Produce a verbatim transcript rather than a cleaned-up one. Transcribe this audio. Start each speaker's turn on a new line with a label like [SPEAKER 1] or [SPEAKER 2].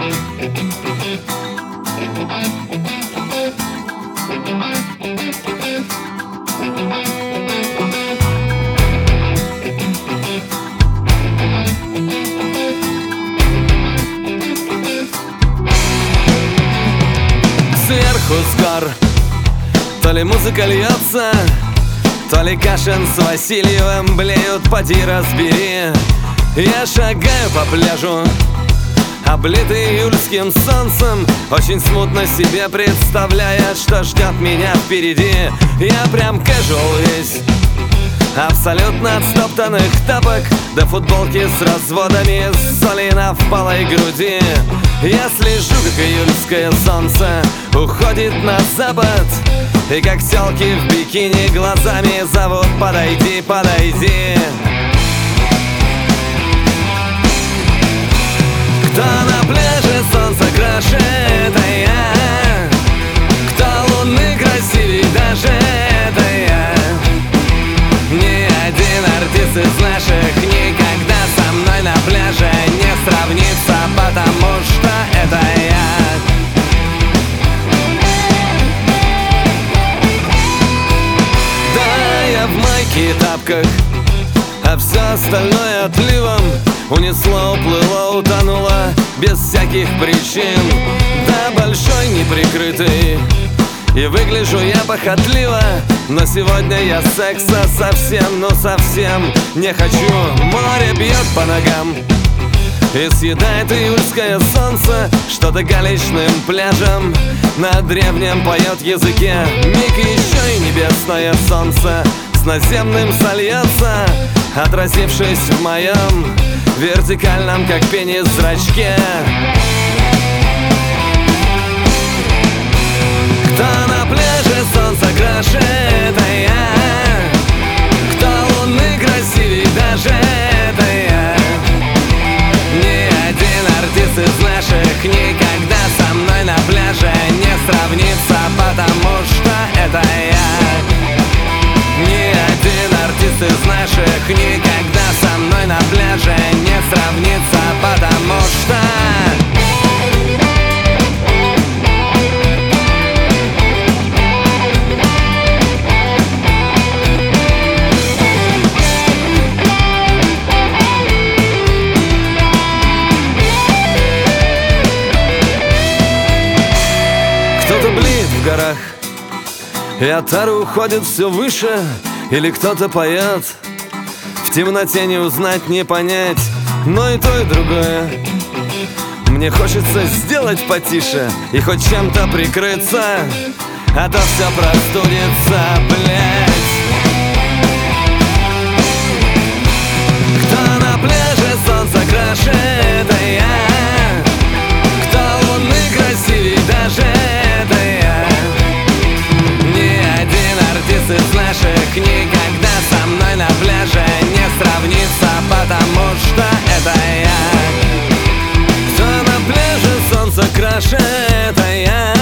[SPEAKER 1] Сверху с гор то ли музыка льется, то ли Кашин с Васильевым блеют, поди разбери. Я шагаю по пляжу, облитый июльским солнцем, очень смутно себе представляя, что ждет меня впереди. Я прям casual весь, абсолютно от стоптанных тапок до футболки с разводами соли на впалой груди. Я слежу, как июльское солнце уходит на запад, и как тёлки в бикини глазами зовут: подойди, подойди. Кто на пляже солнце краше, это я. Кто луны красивей, даже это я. Ни один артист из наших никогда со мной на пляже не сравнится, потому что это я. Да, я в майке и тапках, а все остальное отливом унесло, уплыло, утонуло без всяких причин. Да, большой неприкрытый, и выгляжу я похотливо, но сегодня я секса совсем, ну совсем не хочу. Море бьет по ногам и съедает июльское солнце, что-то галечным пляжем на древнем поет языке. Миг еще и небесное солнце с наземным сольется, отразившись в моем вертикальном, как пенис, зрачке. Кто на пляже солнце краше, это я. Кто луны красивей, даже это я. Ни один артист из наших никогда со мной на пляже не сравнится, потому что это я. Ни один артист из наших никогда со мной на пляже не сравнится, потому что... Кто-то блеет в горах, и отары уходят все выше, или кто-то поет. В темноте не узнать, не понять, но и то, и другое. Мне хочется сделать потише и хоть чем-то прикрыться, а то все простудится, блять. Кто на пляже солнце краше, это я. Кто луны красивей, даже это я. Ни один артист из наших никогда со мной на пляже не сравнится, потому что это я. Кто на пляже солнце краше, это я.